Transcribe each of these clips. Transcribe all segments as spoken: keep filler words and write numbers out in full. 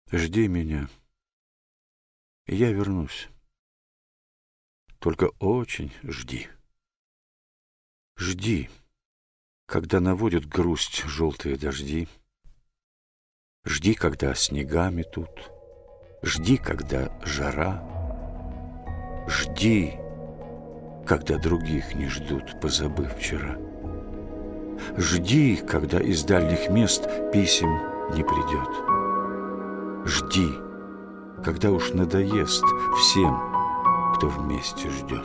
Жди меня, и я вернусь. Только очень жди. Жди, когда наводят грусть желтые дожди. Жди, когда снега метут. Жди, когда жара. Жди, когда других не ждут, позабыв вчера. Жди, когда из дальних мест писем не придет. Жди, когда уж надоест всем, кто вместе ждет.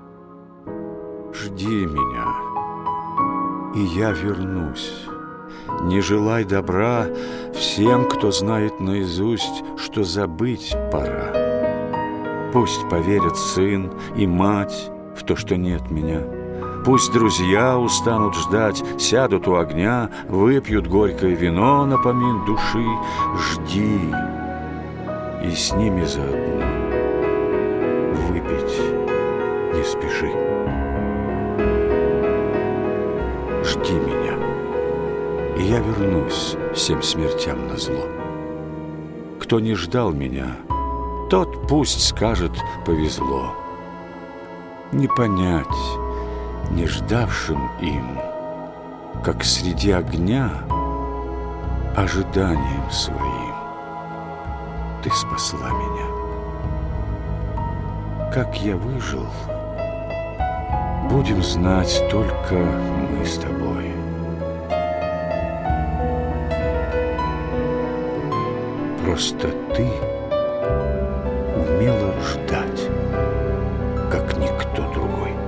Жди меня, и я вернусь. Не желай добра всем, кто знает наизусть, что забыть пора. Пусть поверят сын и мать в то, что нет меня. Пусть друзья устанут ждать, сядут у огня, выпьют горькое вино напомин души. Жди, и с ними заодно выпить не спеши. Жди меня, и я вернусь всем смертям назло. Кто не ждал меня, тот пусть скажет повезло. Не понять не ждавшим им, как среди огня ожиданием своим ты спасла меня. Как я выжил, будем знать только мы с тобой. Просто ты умела ждать, как никто другой.